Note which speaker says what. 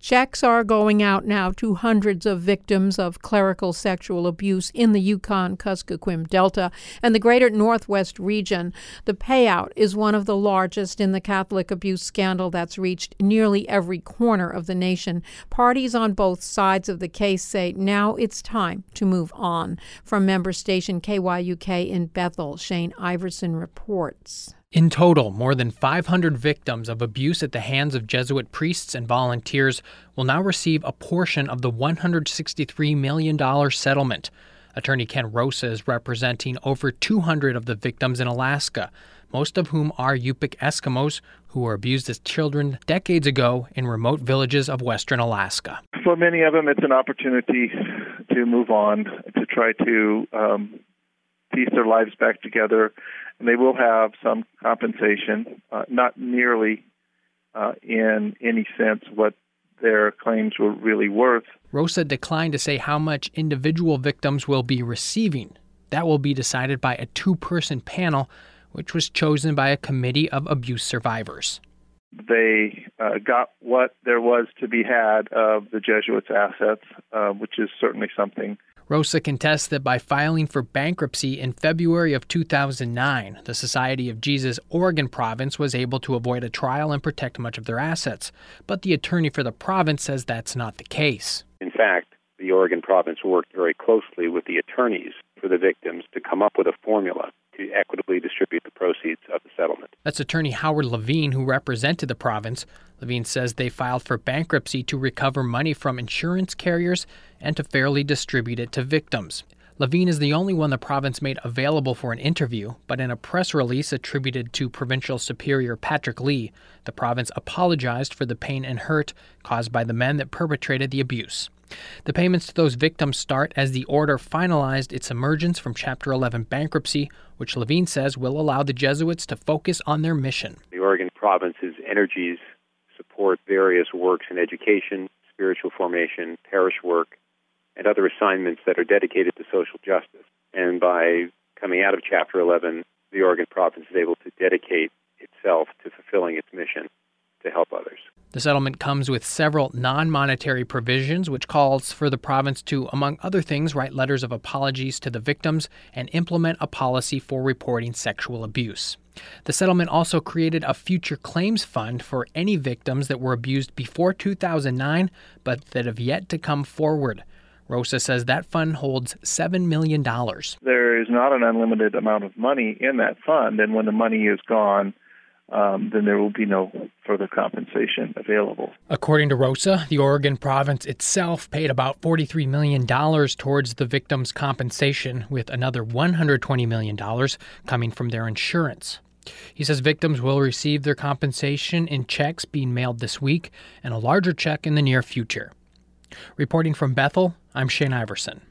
Speaker 1: Checks are going out now to hundreds of victims of clerical sexual abuse in the Yukon-Kuskokwim Delta and the greater Northwest region. The payout is one of the largest in the Catholic abuse scandal that's reached nearly every corner of the nation. Parties on both sides of the case say now it's time to move on. From member station KYUK in Bethel, Shane Iverson reports.
Speaker 2: In total, more than 500 victims of abuse at the hands of Jesuit priests and volunteers will now receive a portion of the $163 million settlement. Attorney Ken Rosa is representing over 200 of the victims in Alaska, most of whom are Yupik Eskimos who were abused as children decades ago in remote villages of western Alaska.
Speaker 3: For many of them, it's an opportunity to move on, to try to piece their lives back together. And they will have some compensation, not nearly in any sense what their claims were really worth.
Speaker 2: Rosa declined to say how much individual victims will be receiving. That will be decided by a two-person panel, which was chosen by a committee of abuse survivors.
Speaker 3: They got what there was to be had of the Jesuits' assets, which is certainly something.
Speaker 2: Rosa contests that by filing for bankruptcy in February of 2009, the Society of Jesus Oregon province was able to avoid a trial and protect much of their assets. But the attorney for the province says that's not the case.
Speaker 4: In fact, the Oregon province worked very closely with the attorneys for the victims to come up with a formula to equitably distribute the proceeds of the settlement.
Speaker 2: That's attorney Howard Levine, who represented the province. Levine says they filed for bankruptcy to recover money from insurance carriers and to fairly distribute it to victims. Levine is the only one the province made available for an interview, but in a press release attributed to Provincial Superior Patrick Lee, the province apologized for the pain and hurt caused by the men that perpetrated the abuse. The payments to those victims start as the order finalized its emergence from Chapter 11 bankruptcy, which Levine says will allow the Jesuits to focus on their mission.
Speaker 4: The Oregon province's energies support various works in education, spiritual formation, parish work, and other assignments that are dedicated to social justice. And by coming out of Chapter 11, the Oregon province is able to dedicate itself to fulfilling its mission to help others.
Speaker 2: The settlement comes with several non-monetary provisions, which calls for the province to, among other things, write letters of apologies to the victims and implement a policy for reporting sexual abuse. The settlement also created a future claims fund for any victims that were abused before 2009, but that have yet to come forward. Rosa says that fund holds $7 million.
Speaker 3: There is not an unlimited amount of money in that fund, and when the money is gone, then there will be no further compensation available.
Speaker 2: According to Rosa, the Oregon province itself paid about $43 million towards the victims' compensation, with another $120 million coming from their insurance. He says victims will receive their compensation in checks being mailed this week and a larger check in the near future. Reporting from Bethel, I'm Shane Iverson.